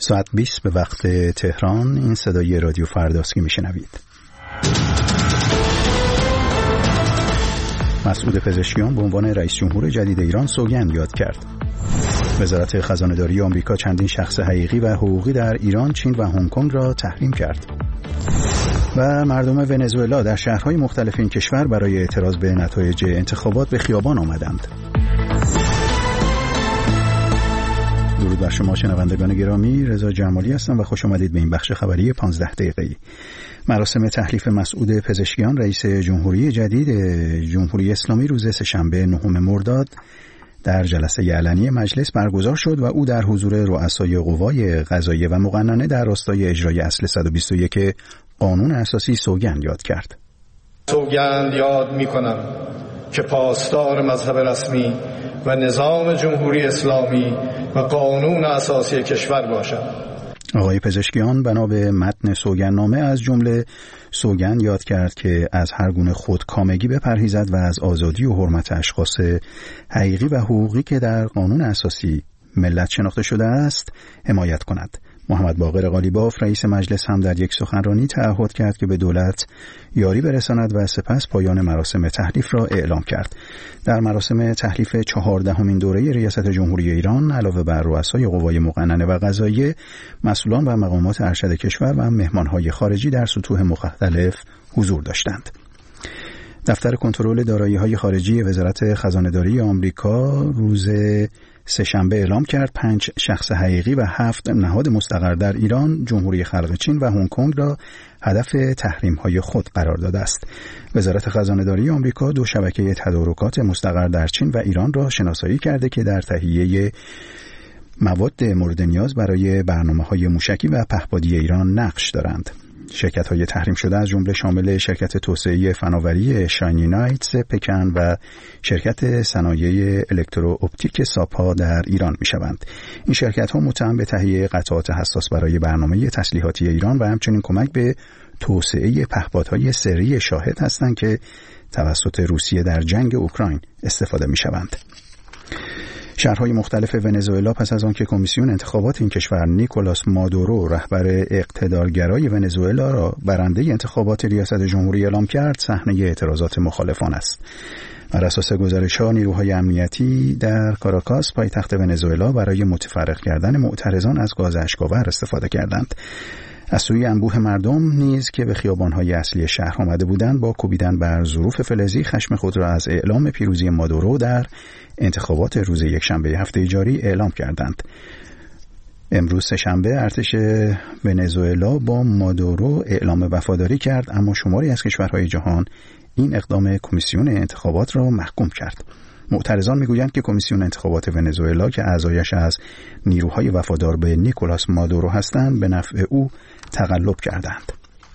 ساعت 20 به وقت تهران. این صدای رادیو فرداست که میشنوید. مسعود پزشکیان به عنوان رئیس جمهور جدید ایران سوگند یاد کرد. وزارت خزانه‌داری آمریکا چندین شخص حقیقی و حقوقی در ایران، چین و هنگ کنگ را تحریم کرد. و مردم ونزوئلا در شهرهای مختلف این کشور برای اعتراض به نتایج انتخابات به خیابان آمدند. درود بر شما شنوندگان گرامی، رضا جمالی هستم و خوش آمدید به این بخش خبری 15 دقیقه‌ای. مراسم تحلیف مسعود پزشکیان رئیس جمهوری جدید جمهوری اسلامی روز سه‌شنبه 9 مرداد در جلسه علنی مجلس برگزار شد و او در حضور رؤسای قوای قضاییه و مقننه در راستای اجرای اصل 121 قانون اساسی سوگند یاد کرد. سوگند یاد می‌کنم که پاسدار مذهب رسمی و نظام جمهوری اسلامی و قانون اساسی کشور باشد. آقای پزشکیان بنا به متن سوگندنامه از جمله سوگند یاد کرد که از هر گونه خودکامگی بپرهیزد و از آزادی و حرمت اشخاص حقیقی و حقوقی که در قانون اساسی ملت شناخته شده است حمایت کند. محمد باقر قالیباف رئیس مجلس هم در یک سخنرانی تعهد کرد که به دولت یاری برساند و سپس پایان مراسم تحلیف را اعلام کرد. در مراسم تحلیف 14مین دوره ریاست جمهوری ایران علاوه بر رؤسای قوای مقننه و قضاییه، مسئولان و مقامات ارشد کشور و مهمانهای خارجی در سطوح مختلف حضور داشتند. دفتر کنترل دارایی‌های خارجی وزارت خزانه‌داری آمریکا روز سه‌شنبه اعلام کرد 5 شخص حقیقی و 7 نهاد مستقر در ایران، جمهوری خلق چین و هنگ کنگ را هدف تحریم‌های خود قرار داده است. وزارت خزانه‌داری آمریکا 2 شبکه تدارکات مستقر در چین و ایران را شناسایی کرده که در تهیه مواد مورد نیاز برای برنامه‌های موشکی و پهپادی ایران نقش دارند. شرکت‌های تحریم شده از جمله شامل شرکت توسعه فناوری شاینی نایتس پکن و شرکت صنایع الکترو اپتیک ساپا در ایران می‌شوند. این شرکت‌ها متهم به تهیه قطعات حساس برای برنامه تسلیحاتی ایران و همچنین کمک به توسعه پهپادهای سری شاهد هستند که توسط روسیه در جنگ اوکراین استفاده می‌شوند. شهرهای مختلف ونزوئلا پس از آنکه کمیسیون انتخابات این کشور نیکولاس مادورو رهبر اقتدارگرای ونزوئلا را برنده انتخابات ریاست جمهوری اعلام کرد، صحنه اعتراضات مخالفان است. بر اساس گزارش‌ها نیروهای امنیتی در کاراکاس پایتخت ونزوئلا برای متفرق کردن معترضان از گاز اشک‌آور استفاده کردند. از سوی انبوه مردم نیز که به خیابان‌های اصلی شهر آمده بودند با کوبیدن بر ظروف فلزی خشم خود را از اعلام پیروزی مادورو در انتخابات روز یکشنبه هفته جاری اعلام کردند. امروز سه‌شنبه ارتش ونزوئلا با مادورو اعلام وفاداری کرد، اما شماری از کشورهای جهان این اقدام کمیسیون انتخابات را محکوم کرد. معترضان میگویند که کمیسیون انتخابات ونزوئلا که اعضایش از نیروهای وفادار به نیکولاس مادورو هستند به نفع او تقلب کردند.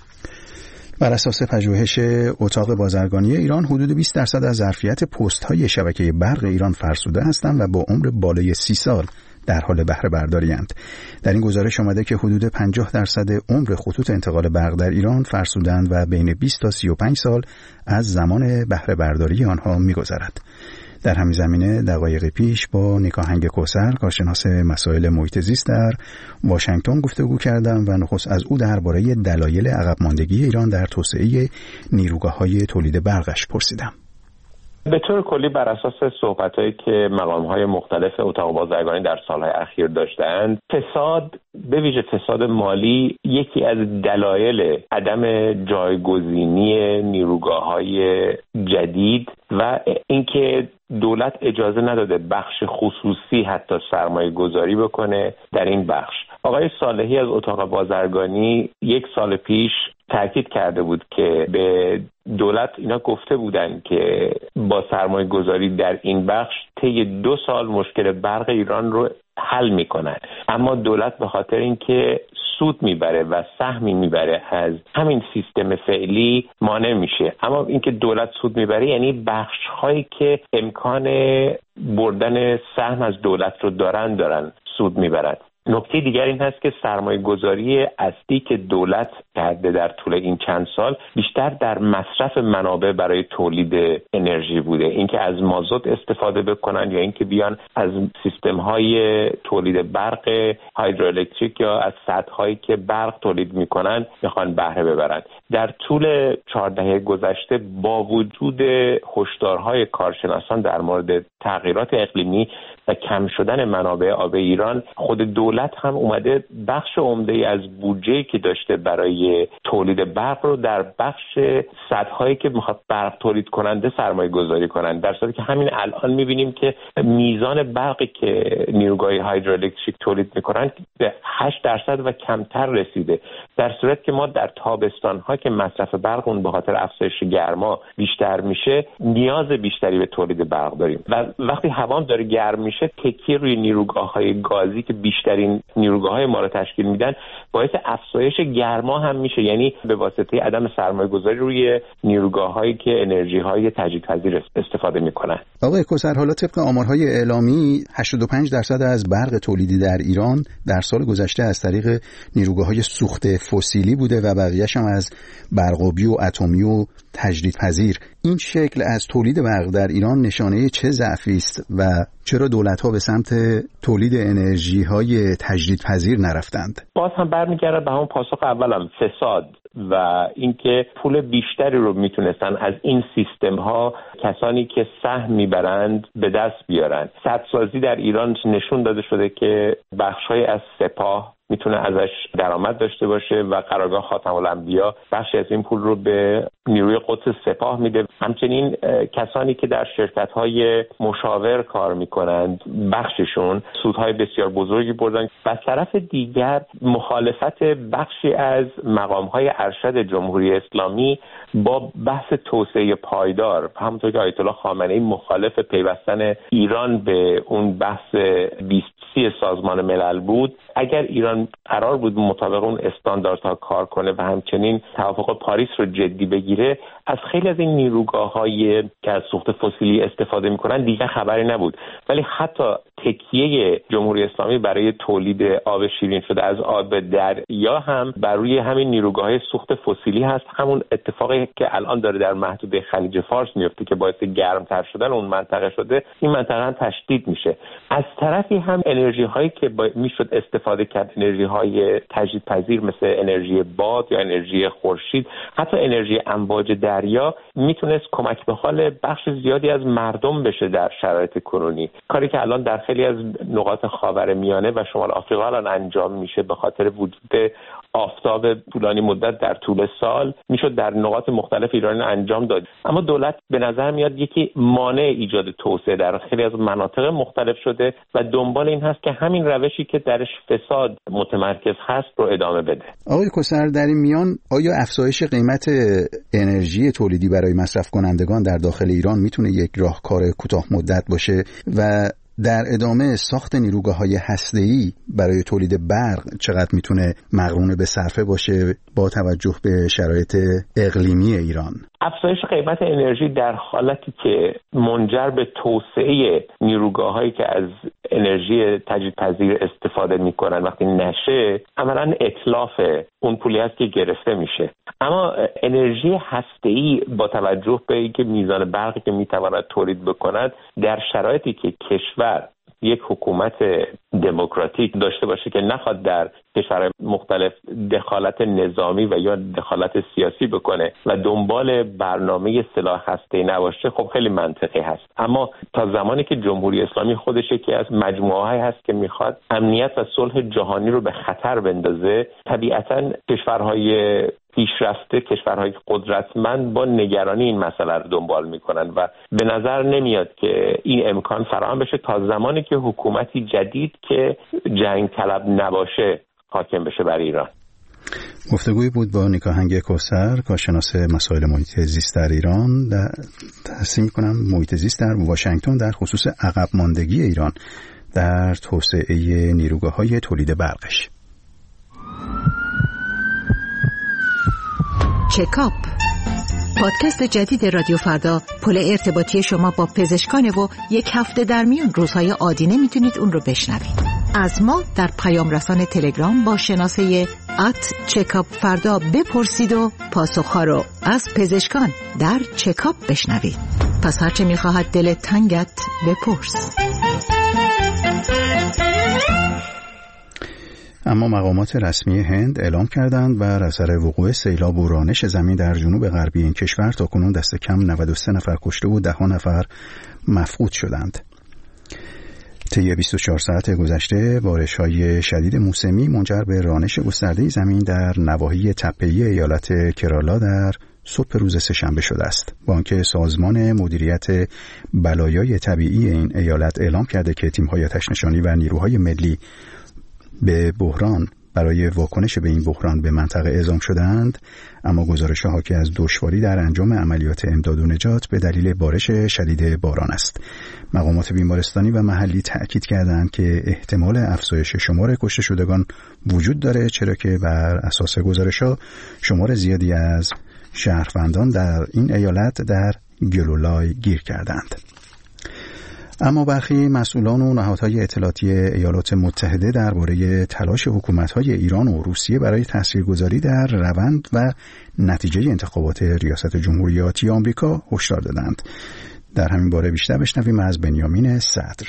بر اساس پژوهش اتاق بازرگانی ایران حدود 20% از ظرفیت پست‌های شبکه برق ایران فرسوده هستند و با عمر بالای 30 سال در حال بهره برداری‌اند. در این گزارش آمده که حدود 50% عمر خطوط انتقال برق در ایران فرسودند و بین 20 تا 35 سال از زمان بهره برداری آنها می‌گذرد. در همین زمینه دقایق پیش با نیکاهنگ کوثر کارشناس مسائل محیط زیست در واشنگتن گفتگو کردم و نخست از او درباره دلایل عقب ماندگی ایران در توسعه نیروگاه‌های تولید برقش پرسیدم. به طور کلی بر اساس صحبتایی که مقام‌های مختلف اتاق بازرگانی در سال‌های اخیر داشتند، فساد به ویژه فساد مالی یکی از دلایل عدم جایگزینی نیروگاه‌های جدید و اینکه دولت اجازه نداده بخش خصوصی حتی سرمایه گذاری بکنه در این بخش. آقای صالحی از اتاق بازرگانی 1 سال پیش تاکید کرده بود که به دولت اینا گفته بودن که با سرمایه گذاری در این بخش طی 2 سال مشکل برق ایران رو حل میکنن، اما دولت به خاطر اینکه سود میبره و سهمی میبره از همین سیستم فعلی مانع میشه. اما اینکه دولت سود میبره یعنی بخش هایی که امکان بردن سهم از دولت رو دارن سود میبرد. نکته دیگر این هست که سرمایه‌گذاری اصلی که دولت کرده در طول این چند سال بیشتر در مصرف منابع برای تولید انرژی بوده. اینکه از مازوت استفاده بکنن یا اینکه بیان از سیستم‌های تولید برق هایدروالکتریک یا از سدهایی که برق تولید می‌کنن میخوان بهره ببرن. در طول 4 دهه گذشته با وجود هشدارهای کارشناسان در مورد تغییرات اقلیمی و کم شدن منابع آب ایران، خود دولت هم اومده بخش عمده‌ای از بودجه‌ای که داشته برای تولید برق رو در بخش سدهایی که میخواد برق تولید کننده سرمایه گذاری کنن، در صورتی که همین الان میبینیم که میزان برقی که نیروگاهی هایدروالکتریک تولید میکنن به 8% و کمتر رسیده، در صورتی که ما در تابستان‌ها که مصرف برق اون به خاطر افزایش گرما بیشتر میشه نیاز بیشتری به تولید برق داریم و وقتی هوا داره گرم میشه تکیه روی نیروگاه‌های گازی که بیشترین نیروگاه‌های ما رو تشکیل میدن باعث افزایش گرما هم میشه، یعنی به واسطه عدم سرمایه‌گذاری روی نیروگاه‌هایی که انرژی‌های تجدیدپذیر استفاده میکنن. آقای کوثر، حالا طبق آمارهای اعلامی 85% از برق تولیدی در ایران در سال گذشته از طریق نیروگاه‌های سوخت فسیلی بوده و بقیه‌اش هم از برقابی و اتمی و تجدیدپذیر. این شکل از تولید برق در ایران نشانه چه ضعفی است و چرا دولت‌ها به سمت تولید انرژی‌های تجدیدپذیر نرفتند؟ باز هم برمیگرده به همون پاسخ اولم، فساد و اینکه پول بیشتری رو میتونستن از این سیستم‌ها کسانی که سهم میبرند به دست بیارن. سدسازی در ایران نشون داده شده که بخش‌های از سپاه میتونه ازش درآمد داشته باشه و قرارگاه خاتم الانبیا بخشی از این پول رو به نیروی قدس سپاه میده. همچنین کسانی که در شرکت‌های مشاور کار میکنند بخششون سودهای بسیار بزرگی بردن. از طرف دیگر مخالفت بخشی از مقام‌های ارشد جمهوری اسلامی با بحث توسعه پایدار، همونطور که آیت الله خامنه‌ای مخالف پیوستن ایران به اون بحث 2030 سازمان ملل بود، اگر ایران قرار بود مطابق اون استانداردها کار کنه و همچنین توافق پاریس رو جدی بگیره، از خیلی از این نیروگاه‌های که از سوخت فسیلی استفاده می‌کنن دیگه خبری نبود. ولی حتی تکیه جمهوری اسلامی برای تولید آب شیرین شده از آب دریا هم بر روی همین نیروگاه‌های سوخت فسیلی هست. همون اتفاقی که الان داره در محدوده خلیج فارس میفته که باعث گرمتر شدن اون منطقه شده، این منطقه هم تشدید میشه. از طرفی هم انرژی هایی که میشد استفاده کرد، انرژی های تجدیدپذیر مثل انرژی باد یا انرژی خورشید، حتی انرژی امواج دریا میتونست کمک به حال بخش زیادی از مردم بشه در شرایط کنونی. کاری که الان در خیلی از نقاط خاورمیانه و شمال آفریقا الان انجام میشه به خاطر وجود آفتاب طولانی مدت در طول سال میشد در نقاط مختلف ایران انجام داد. اما دولت به نظر میاد یکی مانع ایجاد توسعه در خیلی از مناطق مختلف شده و دنبال این هست که همین روشی که درش فساد متمرکز هست رو ادامه بده. آقای کوثر، در این میان آیا افزایش قیمت انرژی تولیدی برای مصرف کنندگان در داخل ایران میتونه یک راهکار کوتاه مدت باشه و در ادامه ساخت نیروگاه‌های هسته‌ای برای تولید برق چقدر میتونه مقرون به صرفه باشه با توجه به شرایط اقلیمی ایران؟ افزایش قیمت انرژی در حالتی که منجر به توسعه نیروگاه‌هایی که از انرژی تجدیدپذیر استفاده می‌کنن وقتی نشه، عملاً اتلاف اون پولی است که گرفته میشه. اما انرژی هسته‌ای با توجه به اینکه میزان برقی که میتواند تولید بکند در شرایطی که کشور یک حکومت دموکراتیک داشته باشه که نخواد در کشورهای مختلف دخالت نظامی و یا دخالت سیاسی بکنه و دنبال برنامه سلاح هسته‌ای نباشه، خب خیلی منطقی هست. اما تا زمانی که جمهوری اسلامی خودش یکی از مجموعه‌هایی هست که میخواد امنیت و صلح جهانی رو به خطر بندازه، طبیعتاً کشورهای پیشرفته، کشورهای قدرتمند با نگرانی این مسئله رو دنبال میکنن و به نظر نمیاد که این امکان فراهم بشه تا زمانی که حکومتی جدید که جنگ طلب نباشه حاکم بشه بر ایران. گفتگویی بود با نیکاهنگ کوثر، کارشناس مسائل محیط زیست در ایران. تحسین میکنم محیط زیست در واشنگتن در خصوص عقب ماندگی ایران در توسعه نیروگاه‌های تولید برقش. چکاپ، پادکست جدید رادیو فردا، پل ارتباطی شما با پزشکان و یک هفته در میان روزهای عادی نمیتونید اون رو بشنوید. از ما در پیام رسان تلگرام با شناسه @چکاپ بپرسید و پاسخها رو از پزشکان در چکاپ بشنوید. پس هرچه میخواهد دل تنگت بپرس. اما مقامات رسمی هند اعلام کردند بر اثر وقوع سیلاب و رانش زمین در جنوب غربی این کشور تاکنون دست کم 93 نفر کشته و 10 نفر مفقود شدند. طی 24 ساعت گذشته بارش‌های شدید موسمی منجر به رانش گسترده زمین در نواحی تپه‌ای ایالت کرالا در صبح روز سه‌شنبه شده است. با آنکه سازمان مدیریت بلایای طبیعی این ایالت اعلام کرده که تیم‌های آتش‌نشانی و نیروهای ملی به بحران برای واکنش به این بحران به منطقه اعزام شدند، اما گزارش‌ها حاکی از دشواری در انجام عملیات امداد و نجات به دلیل بارش شدید باران است. مقامات بیمارستانی و محلی تأکید کردند که احتمال افزایش شمار کشته شدگان وجود داره، چرا که بر اساس گزارش‌ها شمار زیادی از شهروندان در این ایالت در گلولای گیر کردند. اما برخی مسئولان و نهادهای اطلاعاتی ایالات متحده درباره تلاش حکومت‌های ایران و روسیه برای تاثیرگذاری در روند و نتیجه انتخابات ریاست جمهوری آمریکا هشدار دادند. در همین باره بیشتر بشنویم از بنیامین صدر.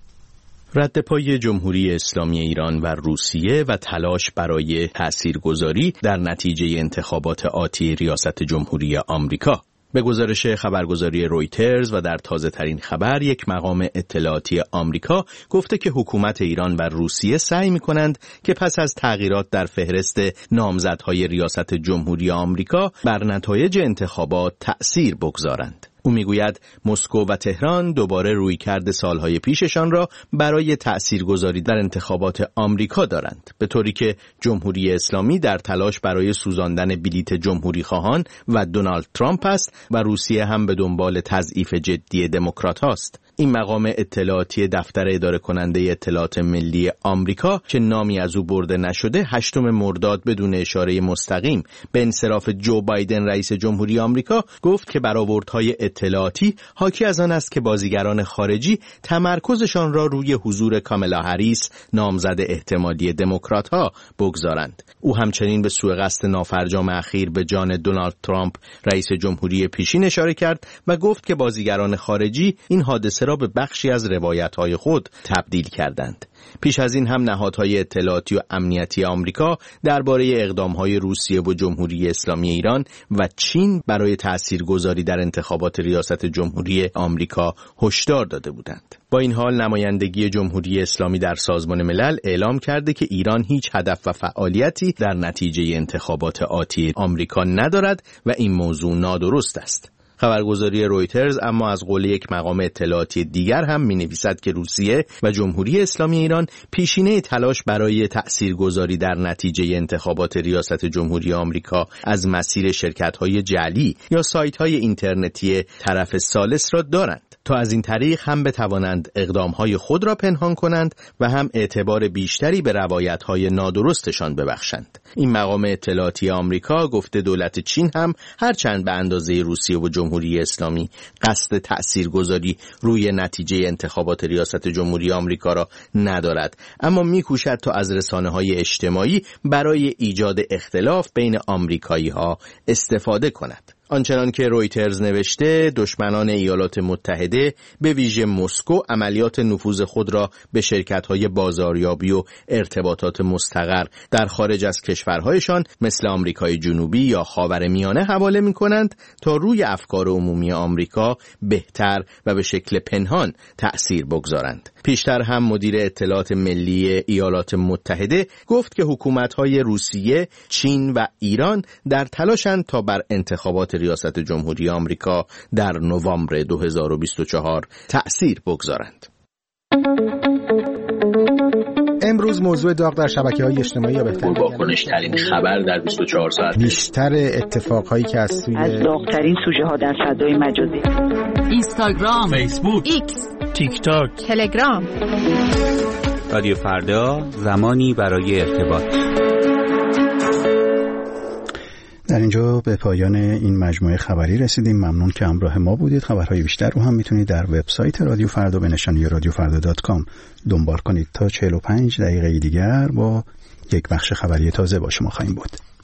رد پای جمهوری اسلامی ایران و روسیه و تلاش برای تاثیرگذاری در نتیجه انتخابات آتی ریاست جمهوری آمریکا. به گزارش خبرگزاری رویترز و در تازه ترین خبر، یک مقام اطلاعاتی آمریکا گفته که حکومت ایران و روسیه سعی می‌کنند که پس از تغییرات در فهرست نامزدهای ریاست جمهوری آمریکا بر نتایج انتخابات تأثیر بگذارند. او میگوید مسکو و تهران دوباره رویکرد سالهای پیششان را برای تأثیرگذاری در انتخابات آمریکا دارند، به طوری که جمهوری اسلامی در تلاش برای سوزاندن بلیت جمهوری خواهان و دونالد ترامپ است و روسیه هم به دنبال تضعیف جدی دموکرات هاست. این مقام اطلاعاتی دفتر اداره کننده اطلاعات ملی آمریکا که نامی از او برده نشده 8 مرداد بدون اشاره مستقیم به انصراف جو بایدن رئیس جمهوری آمریکا گفت که برآوردهای اطلاعاتی حاکی از آن است که بازیگران خارجی تمرکزشان را روی حضور کامالا هریس نامزد احتمالی دموکرات‌ها بگذارند. او همچنین به سوء قصد نافرجام اخیر به جان دونالد ترامپ رئیس جمهوری پیشین اشاره کرد و گفت که بازیگران خارجی این حادثه را به بخشی از روایت‌های خود تبدیل کردند. پیش از این هم نهادهای اطلاعاتی و امنیتی آمریکا درباره اقدام‌های روسیه و جمهوری اسلامی ایران و چین برای تاثیرگذاری در انتخابات ریاست جمهوری آمریکا هشدار داده بودند. با این حال نمایندگی جمهوری اسلامی در سازمان ملل اعلام کرده که ایران هیچ هدف و فعالیتی در نتیجه انتخابات آتی آمریکا ندارد و این موضوع نادرست است. خبرگزاری رویترز اما از قول یک مقام اطلاعاتی دیگر هم می‌نویسد که روسیه و جمهوری اسلامی ایران پیشینه تلاش برای تأثیرگذاری در نتیجه انتخابات ریاست جمهوری آمریکا از مسیر شرکت‌های جعلی یا سایت‌های اینترنتی طرف ثالث را دارند تا از این طریق هم بتوانند اقدام‌های خود را پنهان کنند و هم اعتبار بیشتری به روایت‌های نادرستشان ببخشند. این مقام اطلاعاتی آمریکا گفته دولت چین هم هرچند به اندازه روسیه و جمهوری اسلامی قصد تأثیرگذاری روی نتیجه انتخابات ریاست جمهوری آمریکا را ندارد، اما می‌کوشد تا از رسانه‌های اجتماعی برای ایجاد اختلاف بین آمریکایی‌ها استفاده کند. آنچنان که رویترز نوشته، دشمنان ایالات متحده به ویژه مسکو عملیات نفوذ خود را به شرکت‌های بازاریابی و ارتباطات مستقر در خارج از کشورهایشان مثل آمریکای جنوبی یا خاورمیانه حواله می‌کنند تا روی افکار عمومی آمریکا بهتر و به شکل پنهان تأثیر بگذارند. پیشتر هم مدیر اطلاعات ملی ایالات متحده گفت که حکومت‌های روسیه، چین و ایران در تلاشند تا بر انتخابات ریاست جمهوری آمریکا در نوامبر 2024 تأثیر بگذارند. امروز موضوع داغ در شبکه‌های اجتماعی یا بهتر واکنش‌ترین خبر در 24 ساعت، بیشتر اتفاقهایی که از داغ‌ترین سوژه‌ها در فضای مجازی، اینستاگرام، فیسبوک، ایکس، تیک تاک، تلگرام. رادیو فردا، زمانی برای ارتباط. در اینجا به پایان این مجموعه خبری رسیدیم. ممنون که همراه ما بودید. خبرهای بیشتر رو هم میتونید در وبسایت رادیو فردا به نشانی radiofarda.com دنبال کنید. تا 45 دقیقه دیگر با یک بخش خبری تازه با شما خواهیم بود.